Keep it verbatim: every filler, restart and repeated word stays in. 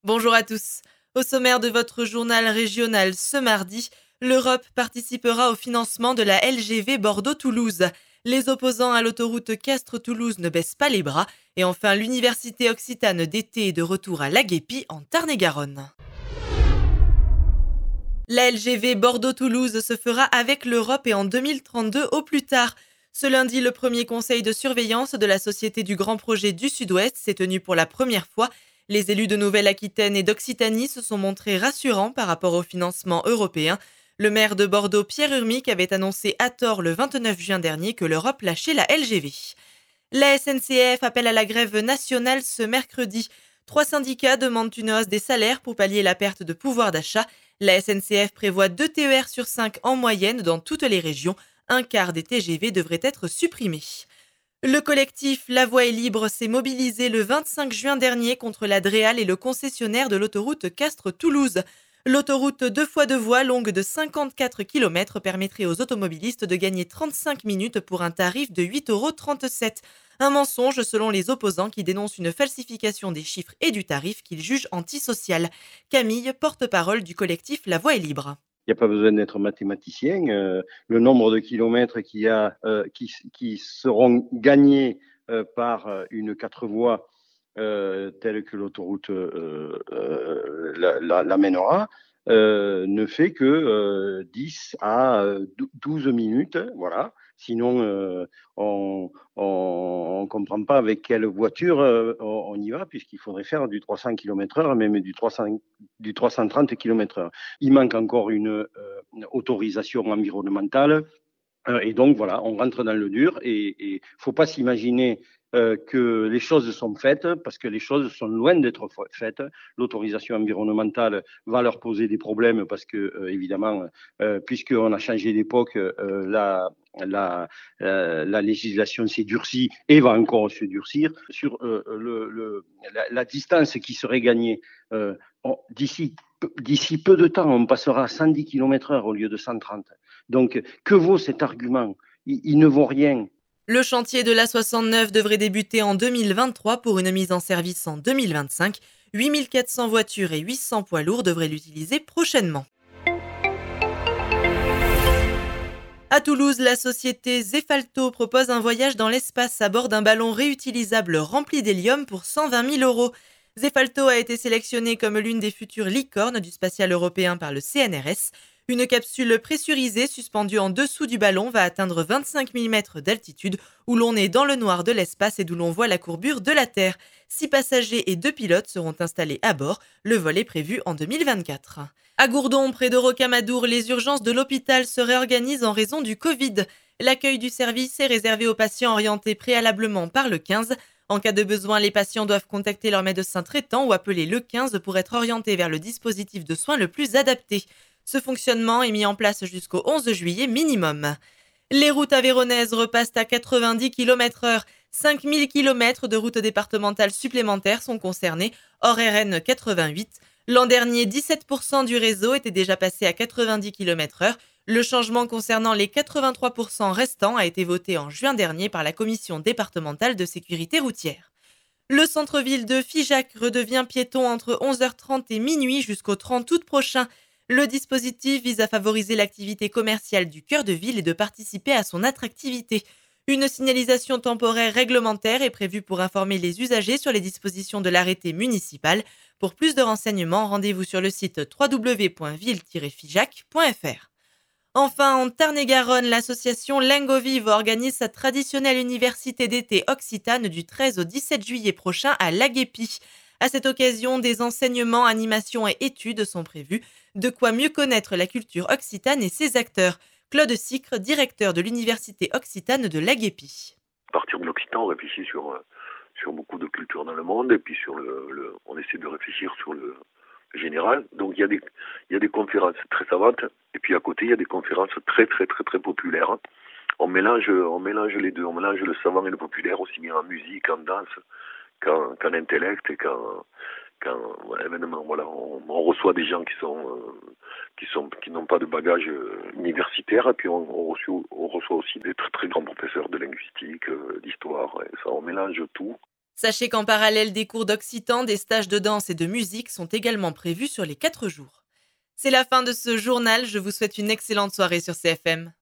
Bonjour à tous. Au sommaire de votre journal régional ce mardi, l'Europe participera au financement de la L G V Bordeaux-Toulouse. Les opposants à l'autoroute Castres-Toulouse ne baissent pas les bras. Et enfin, l'Université Occitane d'été est de retour à La Guépie en Tarn-et-Garonne. La L G V Bordeaux-Toulouse se fera avec l'Europe et en deux mille trente-deux au plus tard. Ce lundi, le premier conseil de surveillance de la Société du Grand Projet du Sud-Ouest s'est tenu pour la première fois. Les élus de Nouvelle-Aquitaine et d'Occitanie se sont montrés rassurants par rapport au financement européen. Le maire de Bordeaux, Pierre Urmic, avait annoncé à tort le vingt-neuf juin dernier que l'Europe lâchait la L G V. La S N C F appelle à la grève nationale ce mercredi. Trois syndicats demandent une hausse des salaires pour pallier la perte de pouvoir d'achat. La S N C F prévoit deux T E R sur cinq en moyenne dans toutes les régions. Un quart des T G V devraient être supprimés. Le collectif La Voie est libre s'est mobilisé le vingt-cinq juin dernier contre la Dréal et le concessionnaire de l'autoroute Castres-Toulouse. L'autoroute deux fois deux voies longue de cinquante-quatre kilomètres permettrait aux automobilistes de gagner trente-cinq minutes pour un tarif de huit euros trente-sept. Un mensonge selon les opposants qui dénoncent une falsification des chiffres et du tarif qu'ils jugent antisocial. Camille, porte-parole du collectif La Voie est libre. Il n'y a pas besoin d'être mathématicien. Euh, le nombre de kilomètres qu'il y a, euh, qui, qui seront gagnés euh, par une quatre voies euh, telle que l'autoroute euh, euh, l'amènera, euh, ne fait que euh, dix à douze minutes. Voilà. Sinon, euh, on ne comprend pas avec quelle voiture euh, on, on y va, puisqu'il faudrait faire du trois cents kilomètres heure, même du, trois cents, du trois cent trente kilomètres heure. Il manque encore une, euh, une autorisation environnementale. Euh, et donc, voilà, on rentre dans le dur. Et il ne faut pas s'imaginer euh, que les choses sont faites, parce que les choses sont loin d'être faites. L'autorisation environnementale va leur poser des problèmes, parce que, euh, évidemment, euh, puisqu'on a changé d'époque, euh, la, la, euh, la législation s'est durcie et va encore se durcir. Sur euh, le, le, la, la distance qui serait gagnée euh, d'ici D'ici peu de temps, on passera à cent dix kilomètres heure au lieu de cent trente. Donc, que vaut cet argument ? il, il ne vaut rien. Le chantier de l'A soixante-neuf devrait débuter en deux mille vingt-trois pour une mise en service en deux mille vingt-cinq. huit mille quatre cents voitures et huit cents poids lourds devraient l'utiliser prochainement. À Toulouse, la société Zefalto propose un voyage dans l'espace à bord d'un ballon réutilisable rempli d'hélium pour cent vingt mille euros. Zefalto a été sélectionné comme l'une des futures licornes du spatial européen par le C N R S. Une capsule pressurisée suspendue en dessous du ballon va atteindre vingt-cinq mille mètres d'altitude, où l'on est dans le noir de l'espace et d'où l'on voit la courbure de la Terre. Six passagers et deux pilotes seront installés à bord. Le vol est prévu en deux mille vingt-quatre. À Gourdon, près de Rocamadour, les urgences de l'hôpital se réorganisent en raison du Covid. L'accueil du service est réservé aux patients orientés préalablement par le quinze. En cas de besoin, les patients doivent contacter leur médecin traitant ou appeler le quinze pour être orientés vers le dispositif de soins le plus adapté. Ce fonctionnement est mis en place jusqu'au onze juillet minimum. Les routes aveyronaises repassent à quatre-vingt-dix kilomètres heure. cinq mille kilomètres de routes départementales supplémentaires sont concernés, hors R N quatre-vingt-huit. L'an dernier, dix-sept pour cent du réseau était déjà passé à quatre-vingt-dix kilomètres heure. Le changement concernant les quatre-vingt-trois pour cent restants a été voté en juin dernier par la Commission départementale de sécurité routière. Le centre-ville de Figeac redevient piéton entre onze heures trente et minuit jusqu'au trente août prochain. Le dispositif vise à favoriser l'activité commerciale du cœur de ville et de participer à son attractivité. Une signalisation temporaire réglementaire est prévue pour informer les usagers sur les dispositions de l'arrêté municipal. Pour plus de renseignements, rendez-vous sur le site w w w point ville tiret figeac point f r. Enfin, en Tarn-et-Garonne, l'association Lingo Vive organise sa traditionnelle université d'été occitane du treize au dix-sept juillet prochain à La Guépie. À cette occasion, des enseignements, animations et études sont prévus. De quoi mieux connaître la culture occitane et ses acteurs. Claude Sicre, directeur de l'université occitane de La Guépie. À partir de l'Occitan, on réfléchit sur, sur beaucoup de cultures dans le monde et puis sur le, le, on essaie de réfléchir sur le général. Donc il y a des, il y a des conférences très savantes et puis à côté il y a des conférences très très très très populaires. On mélange, on mélange les deux, on mélange le savant et le populaire aussi bien en musique, en danse qu'en, qu'en intellect et qu'en, qu'en voilà, événement. Voilà, on, on reçoit des gens qui sont, euh, qui sont, qui n'ont pas de bagage universitaire et puis on, on, reçoit, on reçoit aussi des très très grands professeurs de linguistique, euh, d'histoire. Et ça, on mélange tout. Sachez qu'en parallèle des cours d'occitan, des stages de danse et de musique sont également prévus sur les quatre jours. C'est la fin de ce journal, je vous souhaite une excellente soirée sur C F M.